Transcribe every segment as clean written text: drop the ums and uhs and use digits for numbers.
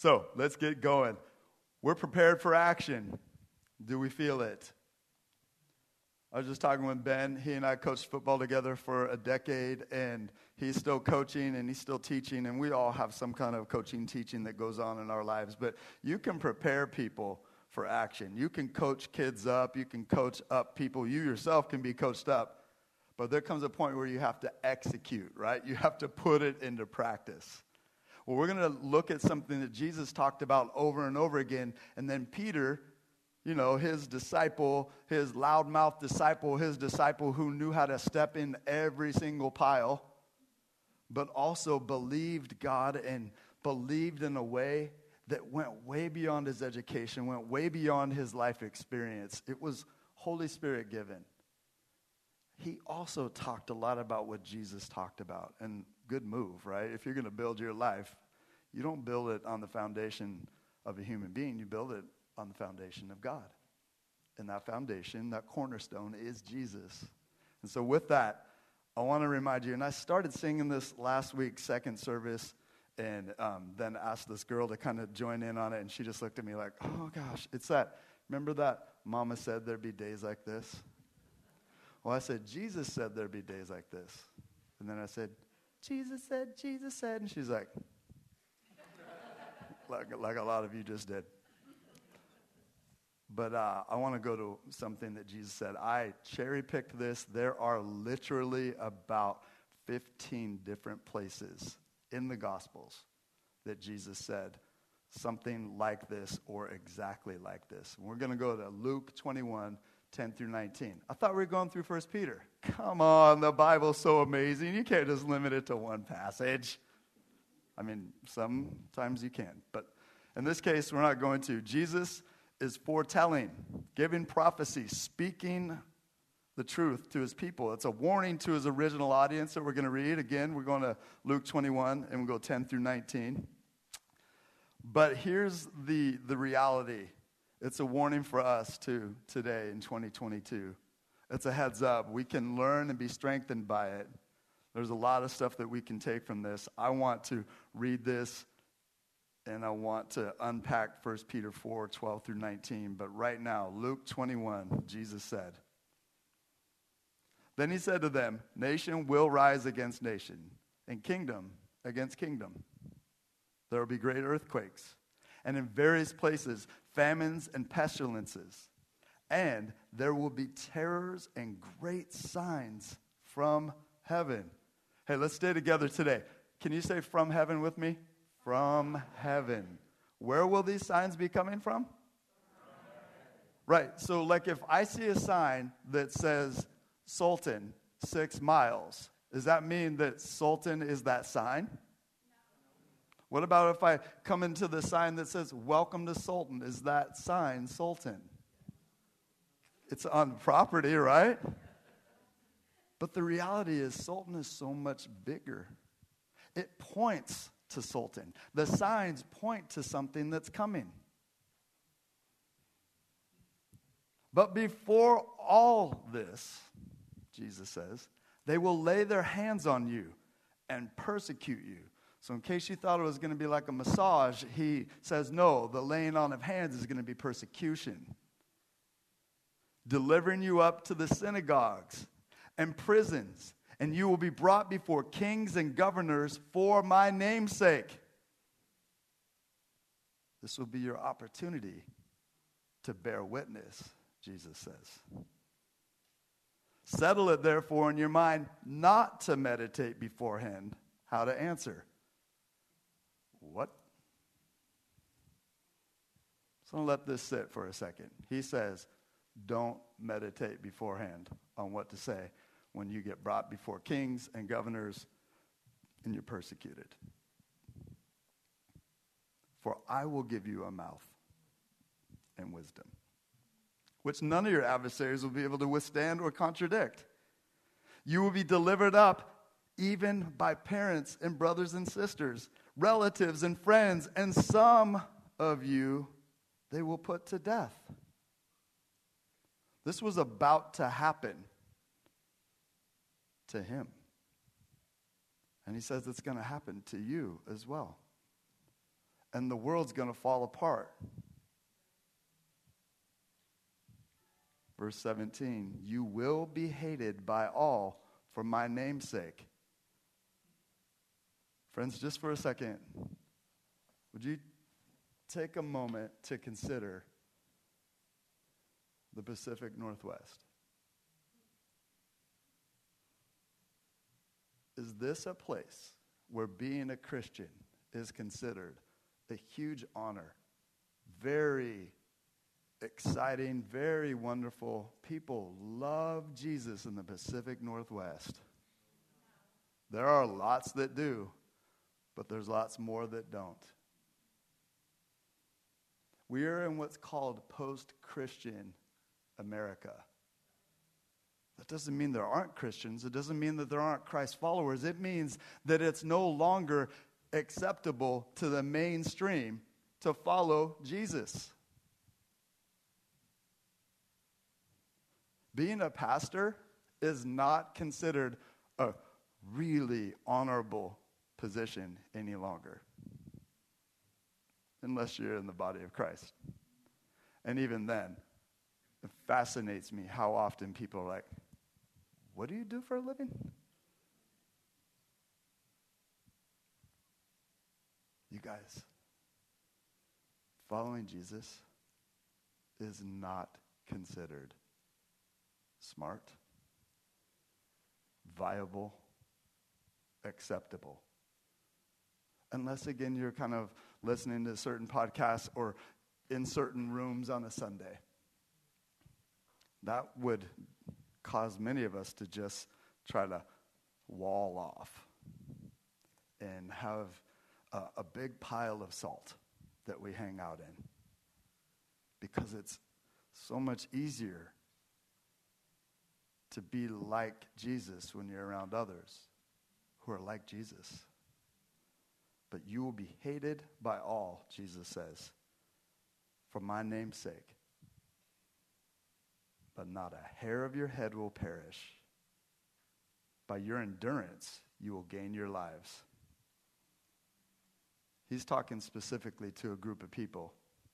So let's get going. We're prepared for action. Do we feel it? I was just talking with Ben. He and I coached football together for a decade, and he's still coaching and he's still teaching, and we all have some kind of coaching, teaching that goes on in our lives. But you can prepare people for action. You can coach kids up. You can coach up people. You yourself can be coached up. But there comes a point where you have to execute, right? You have to put it into practice. Well, we're going to look at something that Jesus talked about over and over again, and then Peter, you know, his disciple, his loudmouth disciple, his disciple who knew how to step in every single pile, but also believed God and believed in a way that went way beyond his education, went way beyond his life experience. It was Holy Spirit given. He also talked a lot about what Jesus talked about, and good move, right? If you're going to build your life, you don't build it on the foundation of a human being. You build it on the foundation of God. And that foundation, that cornerstone, is Jesus. And so with that, I want to remind you, and I started singing this last week, second service, and then asked this girl to kind of join in on it, and she just looked at me like, oh gosh, it's that, remember that Mama said there'd be days like this? Well, I said, Jesus said there'd be days like this. And then I said, Jesus said, and she's like a lot of you just did. But I want to go to something that Jesus said. I cherry-picked this. There are literally about 15 different places in the Gospels that Jesus said something like this or exactly like this. We're going to go to Luke 21, 10 through 19. I thought we were going through 1 Peter. Come on, the Bible's so amazing. You can't just limit it to one passage. I mean, sometimes you can. But in this case, we're not going to. Jesus is foretelling, giving prophecy, speaking the truth to his people. It's a warning to his original audience that we're going to read. Again, we're going to Luke 21, and we'll go 10 through 19. But here's the reality. It's a warning for us, too, today in 2022. It's a heads up. We can learn and be strengthened by it. There's a lot of stuff that we can take from this. I want to read this, and I want to unpack 1 Peter 4, 12 through 19. But right now, Luke 21, Jesus said, then he said to them, nation will rise against nation, and kingdom against kingdom. There will be great earthquakes, and in various places, famines and pestilences. And there will be terrors and great signs from heaven. Hey, let's stay together today. Can you say from heaven with me? From heaven. Where will these signs be coming from? Right. So like if I see a sign that says Sultan 6 miles, does that mean that Sultan is that sign? What about if I come into the sign that says welcome to Sultan? Is that sign Sultan? It's on property, right? But the reality is Sultan is so much bigger. It points to Sultan. The signs point to something that's coming. But before all this, Jesus says, they will lay their hands on you and persecute you. So in case you thought it was going to be like a massage, he says, no, the laying on of hands is going to be persecution. Delivering you up to the synagogues and prisons, and you will be brought before kings and governors for my name's sake. This will be your opportunity to bear witness, Jesus says. Settle it, therefore, in your mind not to meditate beforehand how to answer. What? So I'll let this sit for a second. He says, don't meditate beforehand on what to say when you get brought before kings and governors and you're persecuted. For I will give you a mouth and wisdom, which none of your adversaries will be able to withstand or contradict. You will be delivered up even by parents and brothers and sisters, relatives and friends, and some of you they will put to death. This was about to happen to him. And he says it's going to happen to you as well. and the world's going to fall apart. Verse 17, you will be hated by all for my name's sake. Friends, just for a second, would you take a moment to consider the Pacific Northwest? Is this a place where being a Christian is considered a huge honor? Very exciting, very wonderful. People love Jesus in the Pacific Northwest. There are lots that do, but there's lots more that don't. We are in what's called post-Christian America. That doesn't mean there aren't Christians. It doesn't mean that there aren't Christ followers. It means that it's no longer acceptable to the mainstream to follow Jesus. Being a pastor is not considered a really honorable position any longer, unless you're in the body of Christ. And even then, it fascinates me how often people are like, what do you do for a living? You guys, following Jesus is not considered smart, viable, acceptable. Unless, again, you're kind of listening to certain podcasts or in certain rooms on a Sunday. That would cause many of us to just try to wall off and have a big pile of salt that we hang out in, because it's so much easier to be like Jesus when you're around others who are like Jesus. But you will be hated by all, Jesus says, for my name's sake. But not a hair of your head will perish. By your endurance, you will gain your lives. He's talking specifically to a group of people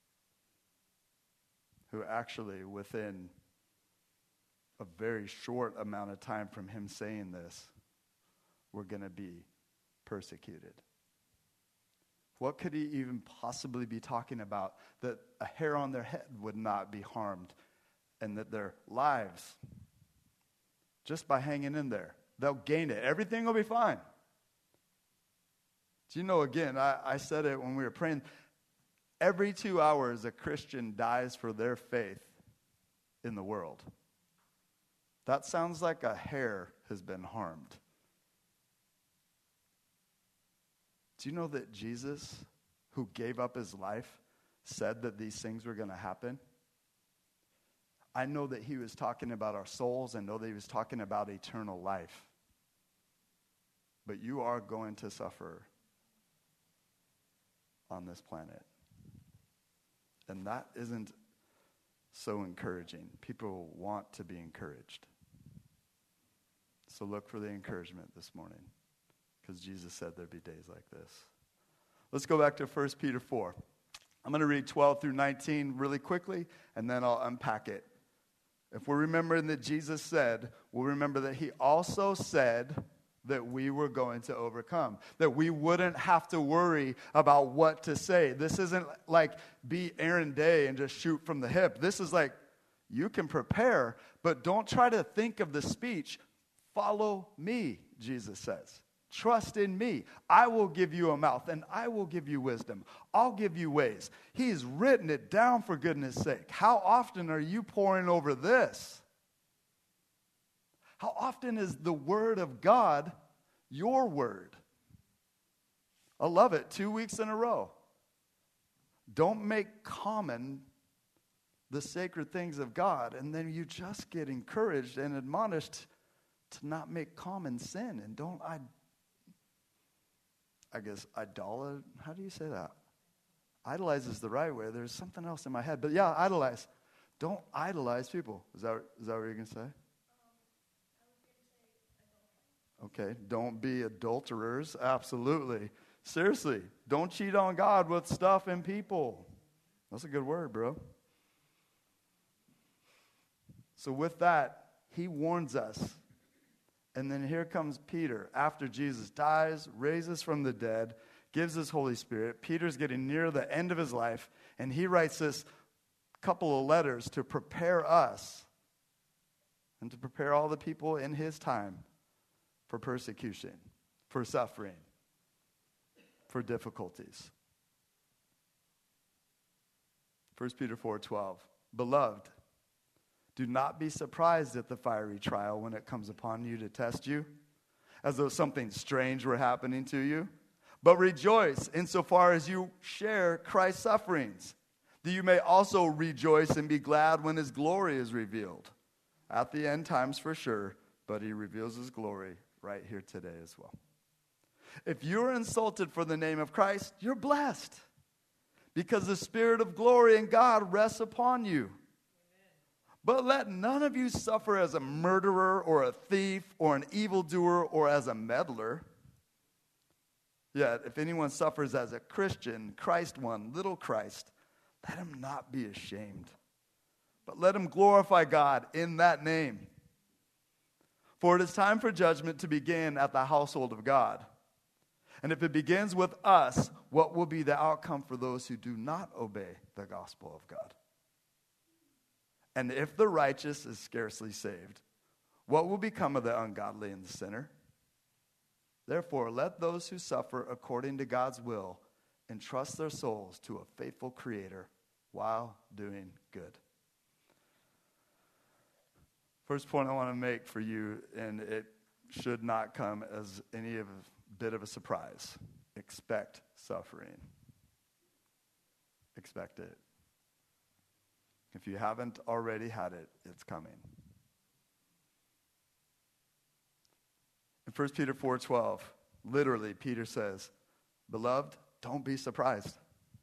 who actually, within a very short amount of time from him saying this, were going to be persecuted. What could he even possibly be talking about that a hair on their head would not be harmed, and that their lives, just by hanging in there, they'll gain it. Everything will be fine. Do you know, again, I said it when we were praying, every 2 hours a Christian dies for their faith in the world. That sounds like a hair has been harmed. Do you know that Jesus, who gave up his life, said that these things were going to happen? I know that he was talking about our souls. I know that he was talking about eternal life. But you are going to suffer on this planet. And that isn't so encouraging. People want to be encouraged. So look for the encouragement this morning, because Jesus said there'd be days like this. Let's go back to 1 Peter 4. I'm going to read 12 through 19 really quickly, and then I'll unpack it. If we're remembering that Jesus said, we'll remember that he also said that we were going to overcome, that we wouldn't have to worry about what to say. This isn't like be Aaron Day and just shoot from the hip. This is like, you can prepare, but don't try to think of the speech. Follow me, Jesus says. Trust in me. I will give you a mouth, and I will give you wisdom. I'll give you ways. He's written it down, for goodness sake. How often are you poring over this? How often is the word of God your word? I love it. 2 weeks in a row. Don't make common the sacred things of God, and then you just get encouraged and admonished to not make common sin. And don't, I guess, idolize, how do you say that? Idolize is the right way. There's something else in my head. But yeah, idolize. Don't idolize people. Is that what you're going to say? Okay, don't be adulterers. Absolutely. Seriously, don't cheat on God with stuff and people. That's a good word, bro. So with that, he warns us. And then here comes Peter. After Jesus dies, raises from the dead, gives his Holy Spirit, Peter's getting near the end of his life, and he writes this couple of letters to prepare us and to prepare all the people in his time for persecution, for suffering, for difficulties. 1 Peter 4:12, Beloved, do not be surprised at the fiery trial when it comes upon you to test you, as though something strange were happening to you. But rejoice insofar as you share Christ's sufferings, that you may also rejoice and be glad when his glory is revealed. At the end times for sure, but he reveals his glory right here today as well. If you're insulted for the name of Christ, you're blessed, because the Spirit of glory and God rests upon you. But let none of you suffer as a murderer or a thief or an evildoer or as a meddler. Yet, if anyone suffers as a Christian, Christ one, little Christ, let him not be ashamed, but let him glorify God in that name. For it is time for judgment to begin at the household of God. And if it begins with us, what will be the outcome for those who do not obey the gospel of God? And if the righteous is scarcely saved, what will become of the ungodly and the sinner? Therefore, let those who suffer according to God's will entrust their souls to a faithful Creator while doing good. First point I want to make for you, and it should not come as any of a bit of a surprise. Expect suffering. Expect it. If you haven't already had it, it's coming. In 1 Peter 4:12, literally, Peter says, Beloved, don't be surprised.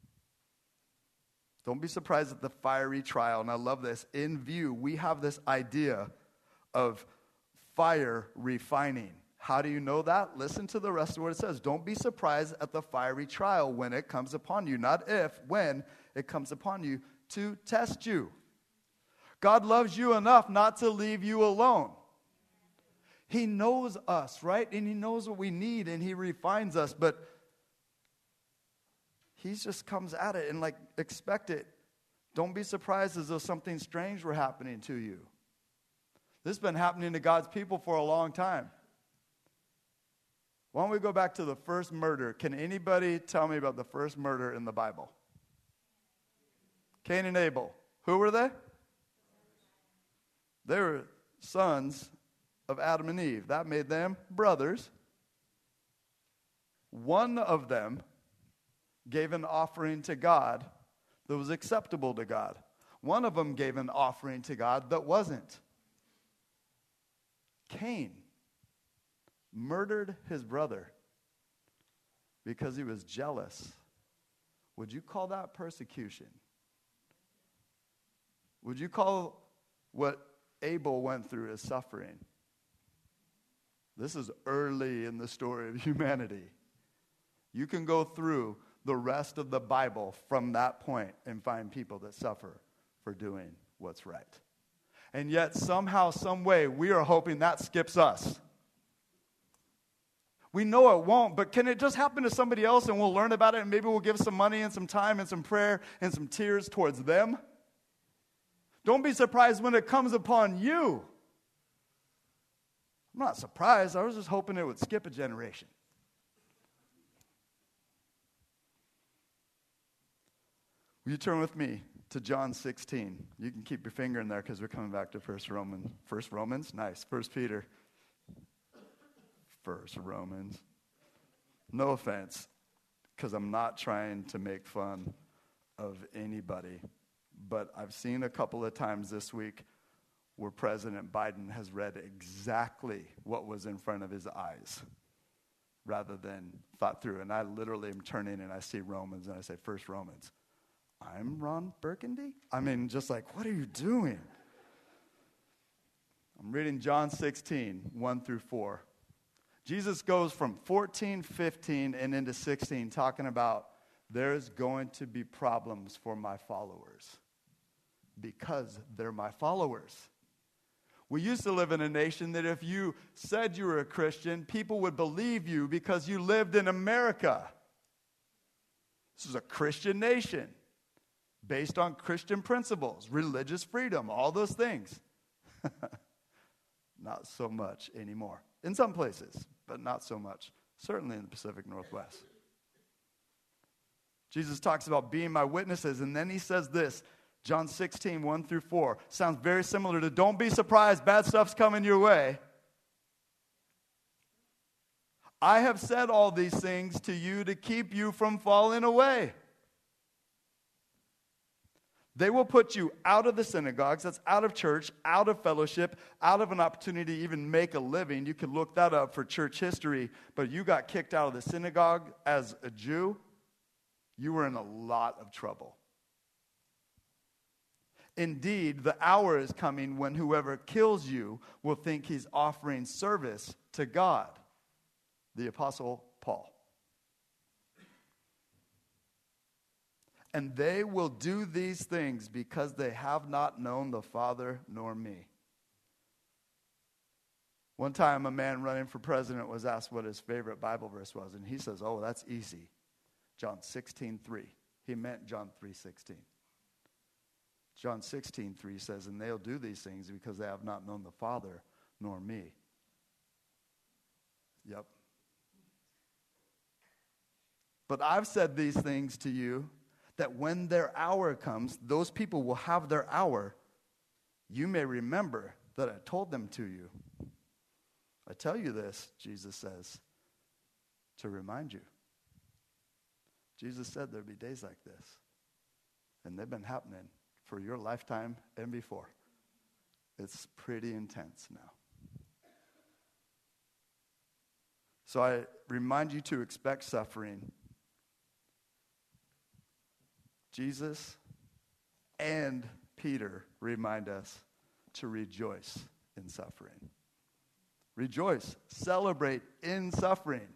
Don't be surprised at the fiery trial. And I love this. In view, we have this idea of fire refining. How do you know that? Listen to the rest of what it says. Don't be surprised at the fiery trial when it comes upon you. Not if, when it comes upon you, to test you. God loves you enough not to leave you alone. He knows us, right? And he knows what we need, and he refines us, but he just comes at it and expect it. Don't be surprised as though something strange were happening to you. This has been happening to God's people for a long time. Why don't we go back to the first murder? Can anybody tell me about the first murder in the Bible? Cain and Abel. Who were they? They were sons of Adam and Eve. That made them brothers. One of them gave an offering to God that was acceptable to God. One of them gave an offering to God that wasn't. Cain murdered his brother because he was jealous. Would you call that persecution? Would you call what Abel went through as suffering? This is early in the story of humanity. You can go through the rest of the Bible from that point and find people that suffer for doing what's right. And yet, somehow, some way, we are hoping that skips us. We know it won't, but can it just happen to somebody else and we'll learn about it and maybe we'll give some money and some time and some prayer and some tears towards them? Don't be surprised when it comes upon you. I'm not surprised. I was just hoping it would skip a generation. Will you turn with me to John 16? You can keep your finger in there because we're coming back to First Romans? Nice. First Peter. First Romans. No offense, because I'm not trying to make fun of anybody. But I've seen a couple of times this week where President Biden has read exactly what was in front of his eyes rather than thought through. And I literally am turning and I see Romans and I say, First Romans. I'm Ron Burgundy? I mean, just like, what are you doing? I'm reading John 16, 1 through 4. Jesus goes from 14, 15, and into 16 talking about there's going to be problems for my followers because they're my followers. We used to live in a nation that if you said you were a Christian, people would believe you because you lived in America. This is a Christian nation based on Christian principles, religious freedom, all those things. Not so much anymore. In some places, but not so much. Certainly in the Pacific Northwest. Jesus talks about being my witnesses, and then he says this, John 16, 1 through 4. Sounds very similar to don't be surprised, bad stuff's coming your way. I have said all these things to you to keep you from falling away. They will put you out of the synagogues, that's out of church, out of fellowship, out of an opportunity to even make a living. You can look that up for church history, but you got kicked out of the synagogue as a Jew, you were in a lot of trouble. Indeed, the hour is coming when whoever kills you will think he's offering service to God. The Apostle Paul. And they will do these things because they have not known the Father nor me. One time a man running for president was asked what his favorite Bible verse was, and he says, oh, that's easy. John 16:3. He meant John 3:16. John 16:3 says, and they'll do these things because they have not known the Father nor me. Yep. But I've said these things to you that when their hour comes, those people will have their hour. You may remember that I told them to you. I tell you this, Jesus says, to remind you. Jesus said there'd be days like this. And they've been happening for your lifetime and before. It's pretty intense now. So I remind you to expect suffering. Jesus and Peter remind us to rejoice in suffering. Rejoice, celebrate in suffering.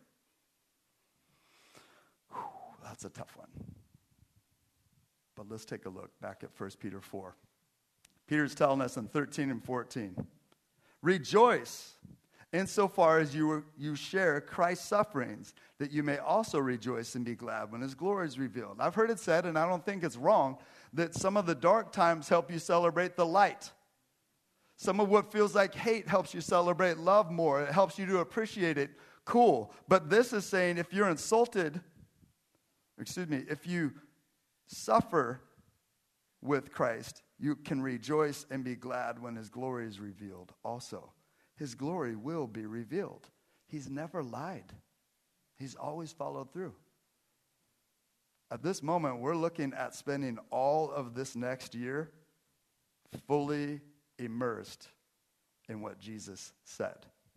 Whew, that's a tough one. But let's take a look back at 1 Peter 4. Peter's telling us in 13 and 14, rejoice insofar as you share Christ's sufferings, that you may also rejoice and be glad when his glory is revealed. I've heard it said, and I don't think it's wrong, that some of the dark times help you celebrate the light. Some of what feels like hate helps you celebrate love more. It helps you to appreciate it. Cool. But this is saying if you're insulted, if you suffer with Christ, you can rejoice and be glad when his glory is revealed also. His glory will be revealed. He's never lied. He's always followed through. At this moment, we're looking at spending all of this next year fully immersed in what Jesus said.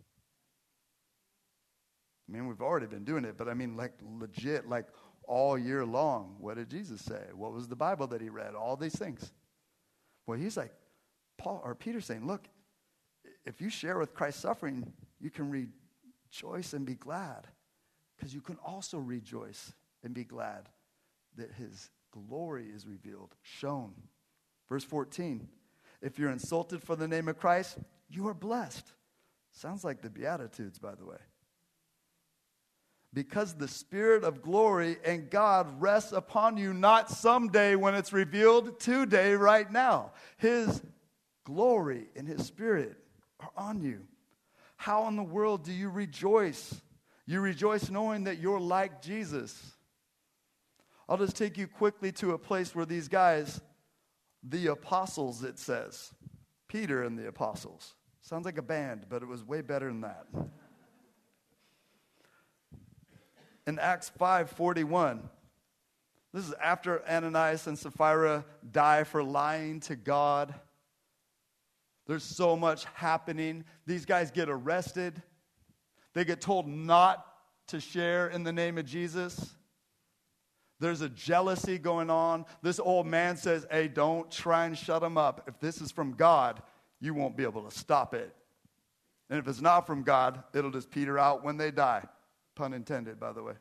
I mean, we've already been doing it, but I mean, like legit, like all year long. What did Jesus say? What was the Bible that he read? All these things. Well, he's like, Peter's saying, look, if you share with Christ's suffering, you can rejoice and be glad. Because you can also rejoice and be glad that his glory is revealed, shown. Verse 14, if you're insulted for the name of Christ, you are blessed. Sounds like the Beatitudes, by the way. Because the Spirit of glory and God rests upon you, not someday when it's revealed, today, right now. His glory and his Spirit are on you. How in the world do you rejoice? You rejoice knowing that you're like Jesus. I'll just take you quickly to a place where these guys, the apostles, it says, Peter and the apostles. Sounds like a band, but it was way better than that. In Acts 5:41, this is after Ananias and Sapphira die for lying to God. There's so much happening. These guys get arrested. They get told not to share in the name of Jesus. There's a jealousy going on. This old man says, hey, don't try and shut them up. If this is from God, you won't be able to stop it. And if it's not from God, it'll just peter out when they die. Pun intended, by the way.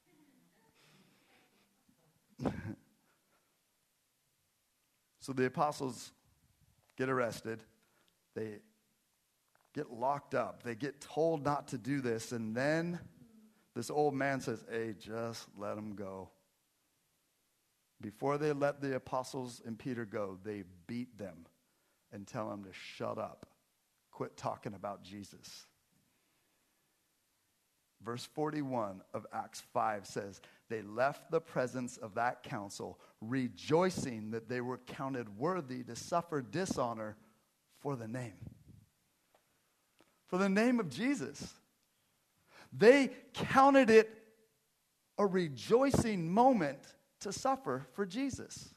So the apostles get arrested. They get locked up. They get told not to do this. And then this old man says, hey, just let them go. Before they let the apostles and Peter go, they beat them and tell them to shut up. Quit talking about Jesus. Verse 41 of Acts 5 says, they left the presence of that council, rejoicing that they were counted worthy to suffer dishonor for the name. For the name of Jesus. They counted it a rejoicing moment to suffer for Jesus.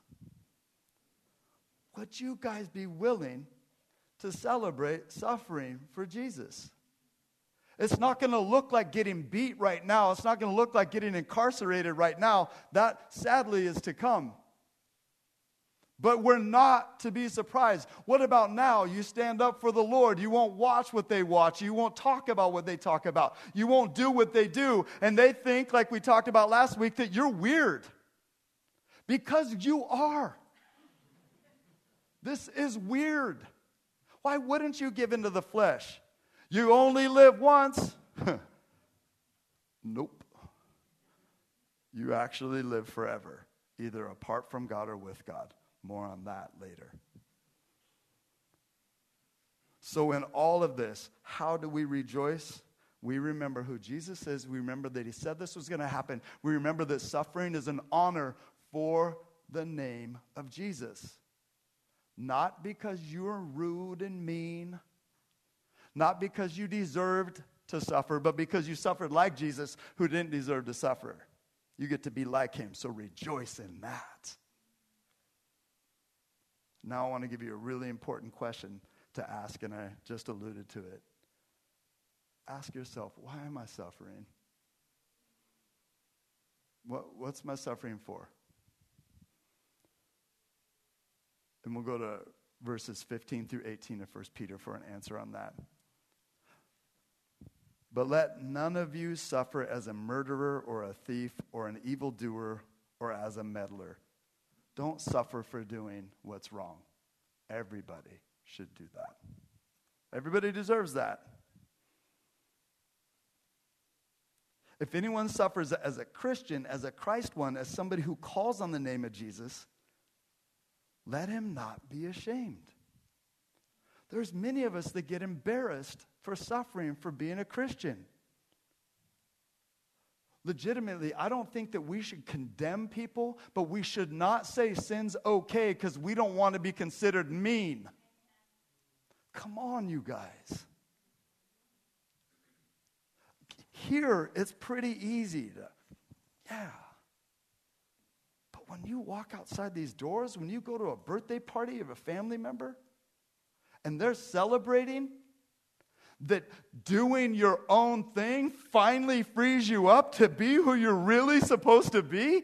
Would you guys be willing to celebrate suffering for Jesus? It's not going to look like getting beat right now. It's not going to look like getting incarcerated right now. That, sadly, is to come. But we're not to be surprised. What about now? You stand up for the Lord. You won't watch what they watch. You won't talk about what they talk about. You won't do what they do. And they think, like we talked about last week, that you're weird. Because you are. This is weird. Why wouldn't you give into the flesh? You only live once. Nope. You actually live forever, either apart from God or with God. More on that later. So in all of this, how do we rejoice? We remember who Jesus is. We remember that he said this was going to happen. We remember that suffering is an honor for the name of Jesus. Not because you're rude and mean. Not because you deserved to suffer, but because you suffered like Jesus, who didn't deserve to suffer. You get to be like him, so rejoice in that. Now I want to give you a really important question to ask, and I just alluded to it. Ask yourself, why am I suffering? What's my suffering for? And we'll go to verses 15 through 18 of 1 Peter for an answer on that. But let none of you suffer as a murderer or a thief or an evildoer or as a meddler. Don't suffer for doing what's wrong. Everybody should do that. Everybody deserves that. If anyone suffers as a Christian, as a Christ one, as somebody who calls on the name of Jesus, let him not be ashamed. There's many of us that get embarrassed for suffering for being a Christian. Legitimately, I don't think that we should condemn people, but we should not say sin's okay because we don't want to be considered mean. Come on, you guys. Here, it's pretty easy to, yeah. But when you walk outside these doors, when you go to a birthday party of a family member, and they're celebrating that doing your own thing finally frees you up to be who you're really supposed to be,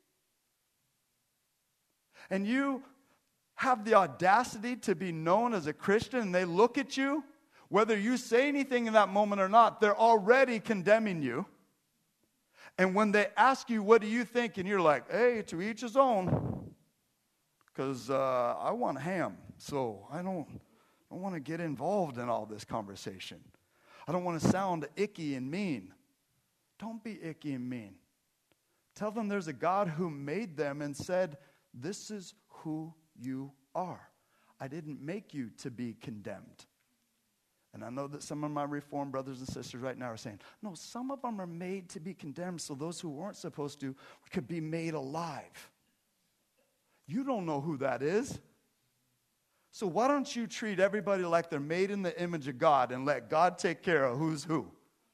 and you have the audacity to be known as a Christian, and they look at you, whether you say anything in that moment or not, they're already condemning you. And when they ask you, what do you think? And you're like, hey, to each his own. Because I want ham, so I don't want to get involved in all this conversation. I don't want to sound icky and mean. Don't be icky and mean. Tell them there's a God who made them and said, this is who you are. I didn't make you to be condemned. And I know that some of my Reformed brothers and sisters right now are saying, no, some of them are made to be condemned so those who weren't supposed to could be made alive. You don't know who that is. So why don't you treat everybody like they're made in the image of God and let God take care of who's who?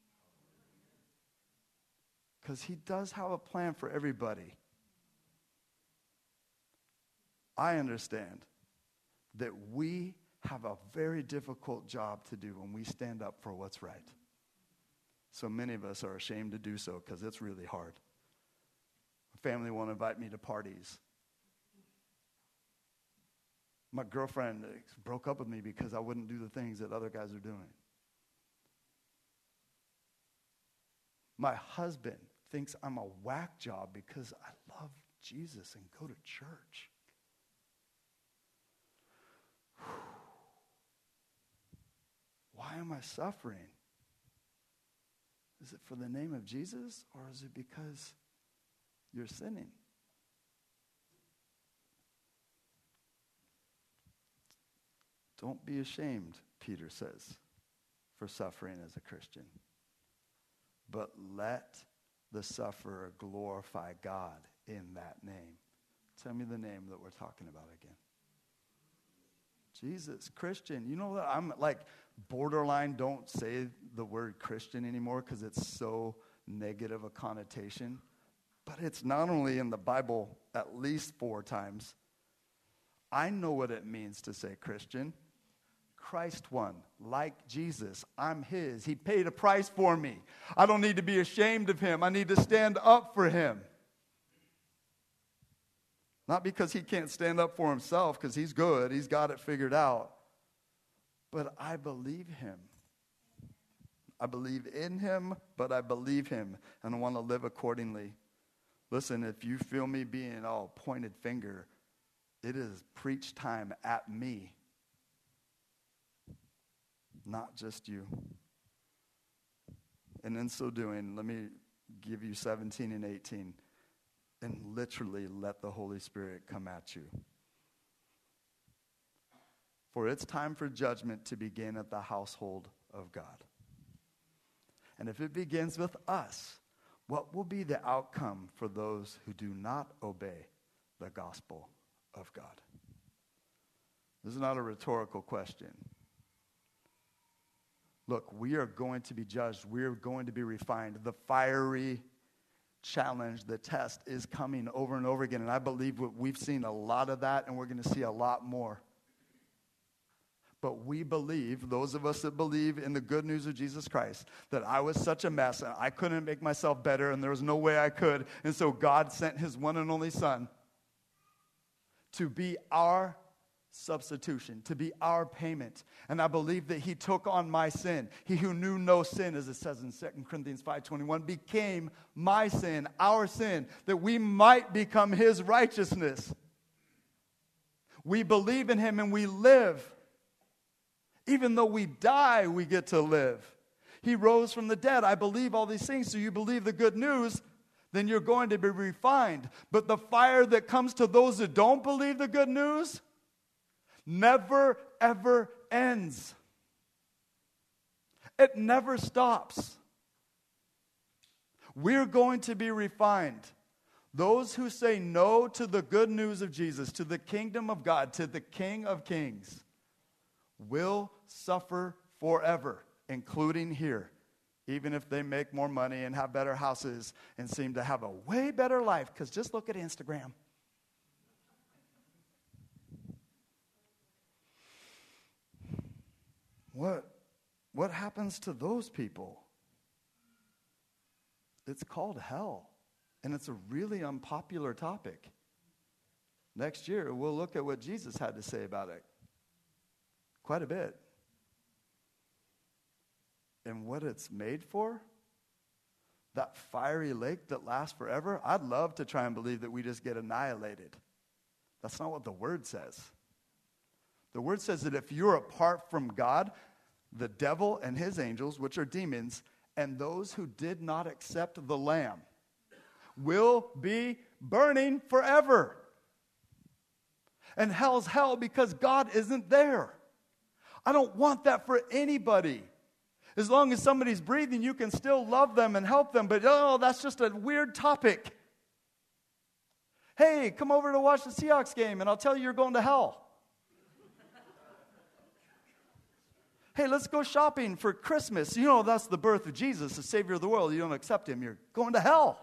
Because he does have a plan for everybody. I understand that we have a very difficult job to do when we stand up for what's right. So many of us are ashamed to do so because it's really hard. My family won't invite me to parties. My girlfriend broke up with me because I wouldn't do the things that other guys are doing. My husband thinks I'm a whack job because I love Jesus and go to church. Why am I suffering? Is it for the name of Jesus, or is it because you're sinning? Don't be ashamed, Peter says, for suffering as a Christian. But let the sufferer glorify God in that name. Tell me the name that we're talking about again. Jesus, Christian. You know that I'm like borderline don't say the word Christian anymore because it's so negative a connotation. But it's not only in the Bible at least 4 times. I know what it means to say Christian. Christ one, like Jesus. I'm his. He paid a price for me. I don't need to be ashamed of him. I need to stand up for him. Not because he can't stand up for himself, because he's good. He's got it figured out. But I believe him. I believe in him, but I believe him. And I want to live accordingly. Listen, if you feel me being all pointed finger, it is preach time at me. Not just you. And in so doing, let me give you 17 and 18. And literally let the Holy Spirit come at you. For it's time for judgment to begin at the household of God. And if it begins with us, what will be the outcome for those who do not obey the gospel of God? This is not a rhetorical question. Look, we are going to be judged. We are going to be refined. The fiery challenge, the test is coming over and over again. And I believe we've seen a lot of that, and we're going to see a lot more. But we believe, those of us that believe in the good news of Jesus Christ, that I was such a mess, and I couldn't make myself better, and there was no way I could. And so God sent his one and only Son to be our substitution, to be our payment. And I believe that he took on my sin. He who knew no sin, as it says in 2 Corinthians 5:21, became my sin, our sin, that we might become his righteousness. We believe in him and we live. Even though we die, we get to live. He rose from the dead. I believe all these things. So you believe the good news, then you're going to be refined. But the fire that comes to those that don't believe the good news never, ever ends. It never stops. We're going to be refined. Those who say no to the good news of Jesus, to the kingdom of God, to the King of Kings, will suffer forever, including here, even if they make more money and have better houses and seem to have a way better life, because just look at Instagram. What happens to those people? It's called hell, and it's a really unpopular topic. Next year, we'll look at what Jesus had to say about it. Quite a bit. And what it's made for? That fiery lake that lasts forever? I'd love to try and believe that we just get annihilated. That's not what the Word says. The Word says that if you're apart from God, the devil and his angels, which are demons, and those who did not accept the Lamb, will be burning forever. And hell's hell because God isn't there. I don't want that for anybody. As long as somebody's breathing, you can still love them and help them, but that's just a weird topic. Hey, come over to watch the Seahawks game, and I'll tell you you're going to hell. Hey, let's go shopping for Christmas. You know, that's the birth of Jesus, the Savior of the world. You don't accept him, you're going to hell.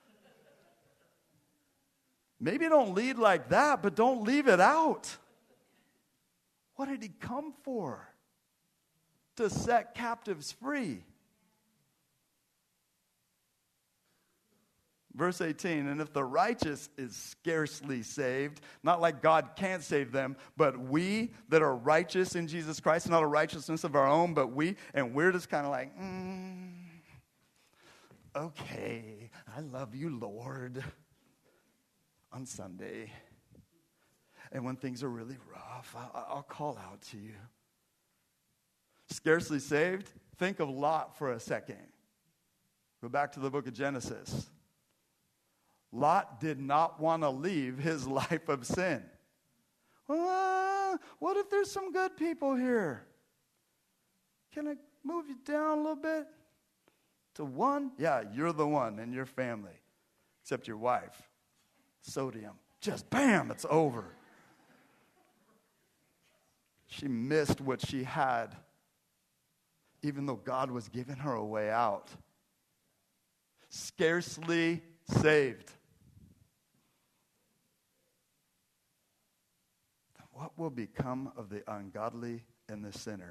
Maybe don't lead like that, but don't leave it out. What did he come for? To set captives free. Verse 18, and if the righteous is scarcely saved, not like God can't save them, but we that are righteous in Jesus Christ, not a righteousness of our own, but we're just kind of like, okay, I love you, Lord, on Sunday. And when things are really rough, I'll call out to you. Scarcely saved? Think of Lot for a second. Go back to the book of Genesis. Lot did not want to leave his life of sin. What if there's some good people here? Can I move you down a little bit to one? Yeah, you're the one in your family, except your wife. Sodium. Just bam, it's over. She missed what she had, even though God was giving her a way out. Scarcely saved. What will become of the ungodly and the sinner?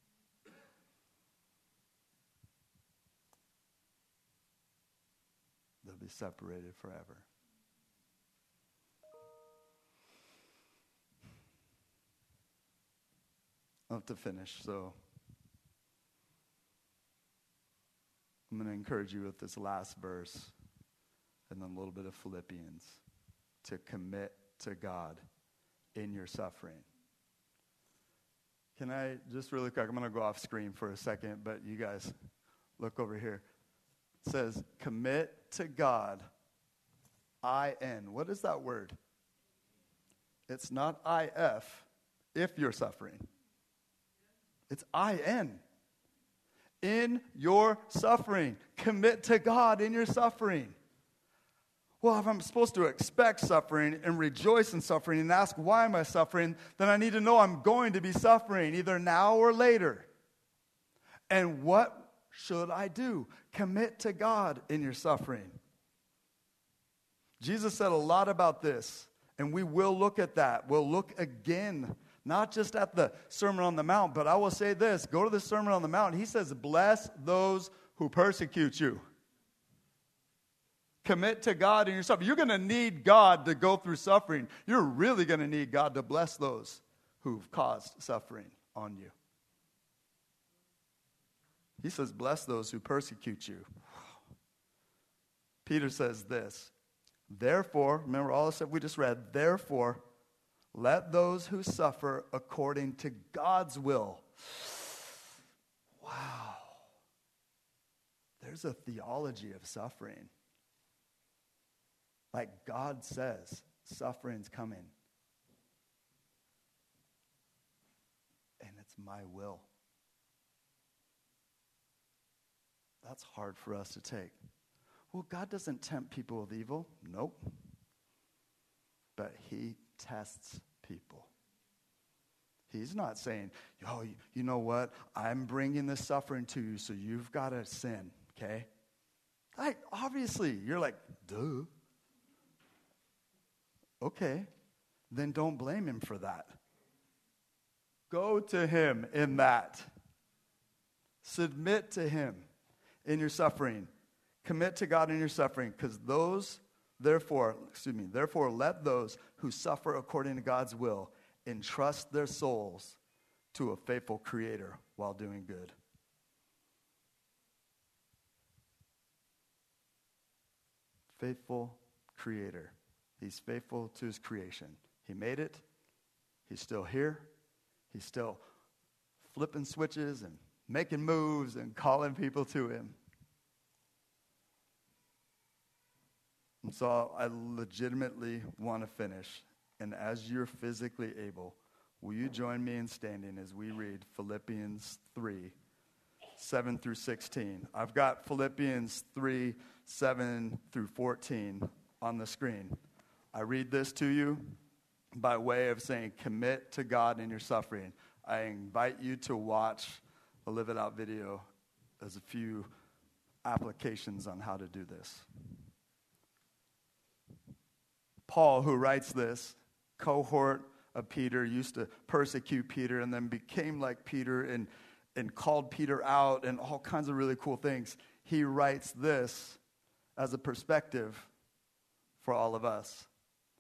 They'll be separated forever. I'll have to finish, so I'm going to encourage you with this last verse and then a little bit of Philippians to commit to God in your suffering. Can I just really quick, I'm going to go off screen for a second, but you guys look over here. It says, commit to God, I-N. What is that word? It's not I-F, if you're suffering. It's I-N. In your suffering. Commit to God in your suffering. Well, if I'm supposed to expect suffering and rejoice in suffering and ask why am I suffering, then I need to know I'm going to be suffering either now or later. And what should I do? Commit to God in your suffering. Jesus said a lot about this, and we will look at that. We'll look again, not just at the Sermon on the Mount, but I will say this. Go to the Sermon on the Mount. He says, bless those who persecute you. Commit to God in your suffering. You're going to need God to go through suffering. You're really going to need God to bless those who've caused suffering on you. He says, bless those who persecute you. Peter says this, therefore, remember all the stuff we just read, therefore, let those who suffer according to God's will. Wow. There's a theology of suffering. Like God says, suffering's coming. And it's my will. That's hard for us to take. Well, God doesn't tempt people with evil. Nope. But he tests people. He's not saying, oh, you know what? I'm bringing this suffering to you, so you've got to sin, okay? Obviously, you're like, duh. Okay, then don't blame him for that. Go to him in that. Submit to him in your suffering. Commit to God in your suffering, because therefore, let those who suffer according to God's will entrust their souls to a faithful Creator while doing good. Faithful Creator. He's faithful to his creation. He made it. He's still here. He's still flipping switches and making moves and calling people to him. And so I legitimately want to finish. And as you're physically able, will you join me in standing as we read Philippians 3, 7 through 16. I've got Philippians 3, 7 through 14 on the screen. I read this to you by way of saying, commit to God in your suffering. I invite you to watch the Live It Out video. There's a few applications on how to do this. Paul, who writes this, cohort of Peter, used to persecute Peter and then became like Peter and called Peter out and all kinds of really cool things. He writes this as a perspective for all of us.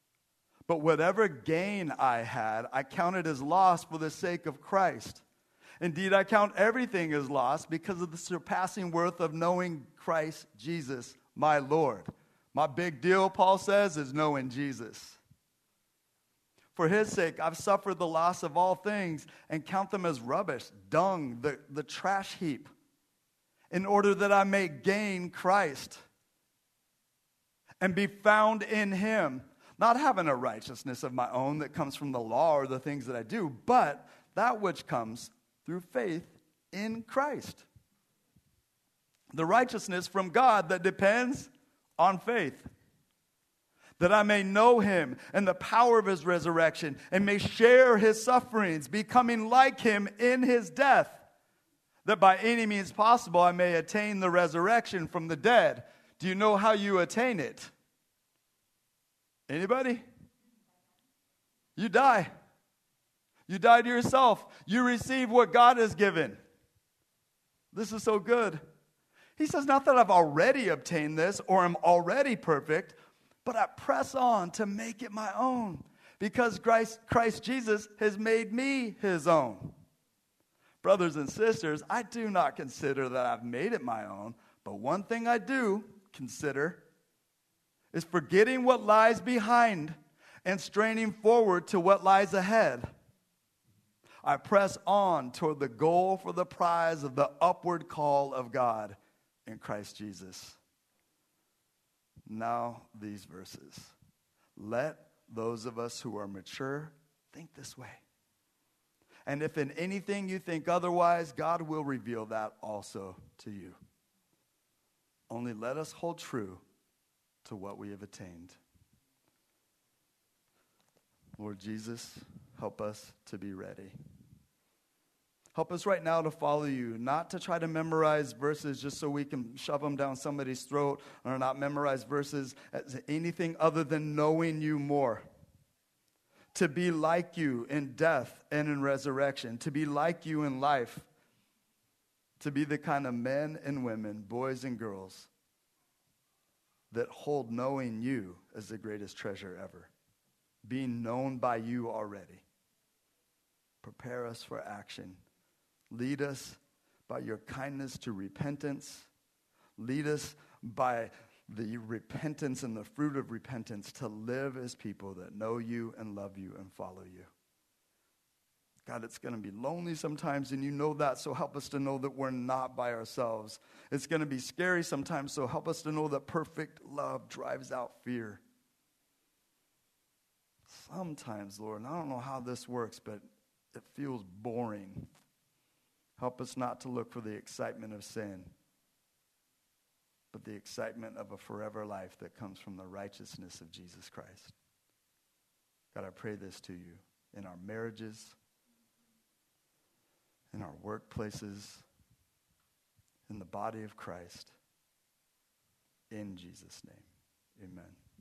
But whatever gain I had, I counted as loss for the sake of Christ. Indeed, I count everything as lost because of the surpassing worth of knowing Christ Jesus, my Lord. My big deal, Paul says, is knowing Jesus. For his sake, I've suffered the loss of all things and count them as rubbish, dung, the trash heap, in order that I may gain Christ and be found in him, not having a righteousness of my own that comes from the law or the things that I do, but that which comes through faith in Christ. The righteousness from God that depends on faith, that I may know him and the power of his resurrection and may share his sufferings, becoming like him in his death, that by any means possible I may attain the resurrection from the dead. Do you know how you attain it? Anybody? You die. You die to yourself. You receive what God has given. This is so good. He says, not that I've already obtained this or am already perfect, but I press on to make it my own because Christ Jesus has made me his own. Brothers and sisters, I do not consider that I've made it my own, but one thing I do consider is forgetting what lies behind and straining forward to what lies ahead. I press on toward the goal for the prize of the upward call of God in Christ Jesus. Now these verses. Let those of us who are mature think this way. And if in anything you think otherwise, God will reveal that also to you. Only let us hold true to what we have attained. Lord Jesus, help us to be ready. Help us right now to follow you, not to try to memorize verses just so we can shove them down somebody's throat, or not memorize verses as anything other than knowing you more. To be like you in death and in resurrection, to be like you in life, to be the kind of men and women, boys and girls, that hold knowing you as the greatest treasure ever. Being known by you already. Prepare us for action. Lead us by your kindness to repentance. Lead us by the repentance and the fruit of repentance to live as people that know you and love you and follow you. God, it's going to be lonely sometimes, and you know that, so help us to know that we're not by ourselves. It's going to be scary sometimes, so help us to know that perfect love drives out fear. Sometimes, Lord, and I don't know how this works, but it feels boring. Help us not to look for the excitement of sin, but the excitement of a forever life that comes from the righteousness of Jesus Christ. God, I pray this to you in our marriages, in our workplaces, in the body of Christ. In Jesus' name, amen.